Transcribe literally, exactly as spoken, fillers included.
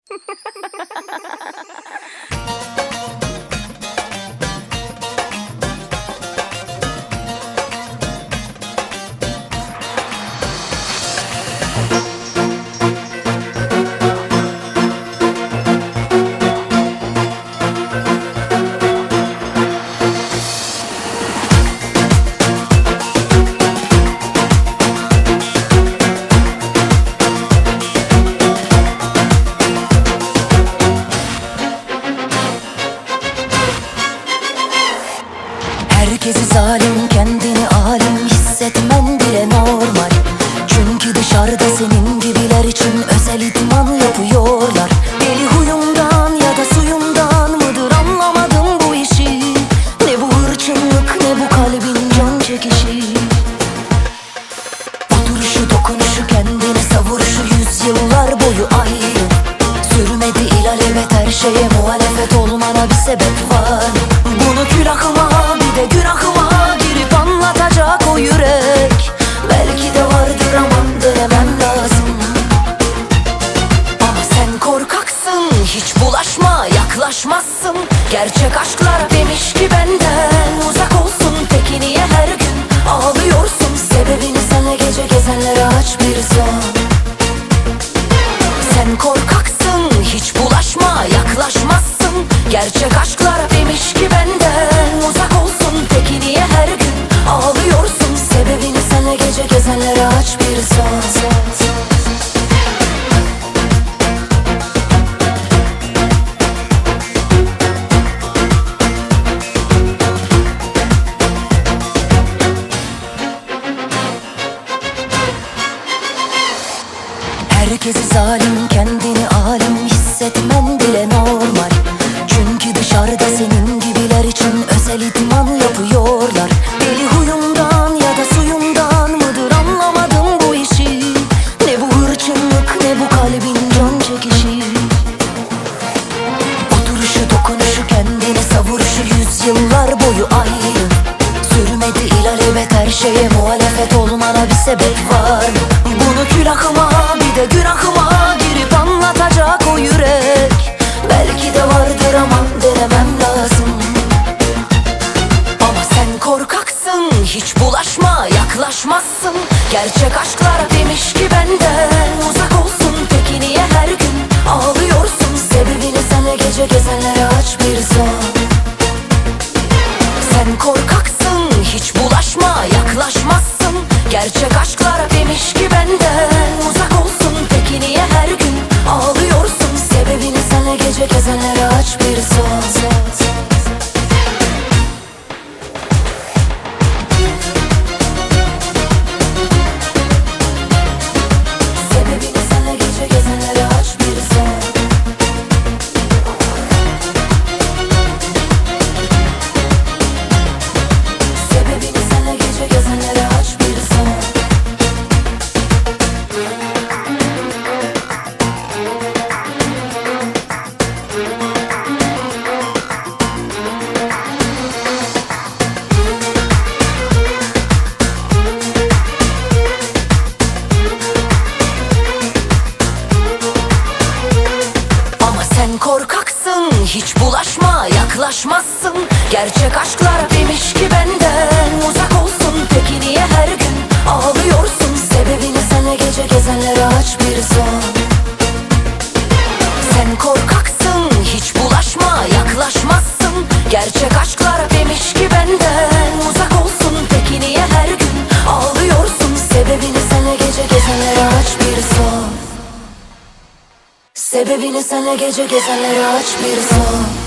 Herkesi zalim, kendini alim hissetmen bile normal. Çünkü dışarıda senin gibiler için özel idman yapıyorlar. Deli huyumdan ya da suyumdan mıdır anlamadım bu işi. Ne bu hırçınlık ne bu kalbin can çekişi. Oturuşu dokunuşu kendini savuruşu yüzyıllar boyu ayrı. Sürmedi ilalevet her şeye muhalefet olmana bir sebep var. Bunu külahıma bir de günahıma girip anlatacak o yürek. Belki de vardır aman denemem lazım. Ama sen korkaksın, hiç bulaşma yaklaşmazsın. Gerçek aşklar demiş ki benden uzak olsun. Peki niye her gün ağlıyorsun? Sebebini senle gece gezenlere aç bir sor. Sen korkaksın, hiç bulaşma yaklaşmazsın. Gerçek aşklar demiş ki benden uzak olsun. Peki niye her gün ağlıyorsun? Sebebini senle gece gezenlere aç bir sor. Herkesi zalim, kendini alim hissetmen bile normal. Çünkü dışarıda senin gibiler için özel idman yapıyorlar. Deli huyumdan ya da suyumdan mıdır anlamadım bu işi. Ne bu hırçınlık ne bu kalbin can çekişi. Oturuşu dokunuşu kendini savuruşu yüzyıllar boyu ayrı. Sürmedi ilalevet her şeye muhalefet olmana bir sebep var. Bunu külahıma bir de günahıma girip anlatacak o yürek. Belki de vardır aman denemem lazım. Ama sen korkaksın, hiç bulaşma yaklaşmazsın. Gerçek aşklar demiş ki benden uzak olsun. Peki niye her gün ağlıyorsun? Sebebini senle gece gezenlere aç bir sor. Sen korkaksın, hiç bulaşma yaklaşmazsın. Gerçek aşklar demiş ki benden uzak olsun. Peki niye her gün ağlıyorsun? Sebebini senle gece gezenlere aç bir sor. Sebebini senle gece gezenlere aç bir sor. Sebebini senle gece gezenlere aç bir sor. Ama sen korkaksın, hiç bulaşma yaklaşmazsın. Gerçek aşklar demiş ki benden uzak olsun. Peki niye her gün ağlıyorsun? Sebebini senle gece gezenlere aç bir sor. Sen korkaksın, hiç bulaşma yaklaşmazsın. Gerçek aşklar demiş ki benden uzak olsun. Peki niye her gün ağlıyorsun? Sebebini senle gece gezenlere aç bir sor. Sebebini senle gece gezenlere aç bir sor.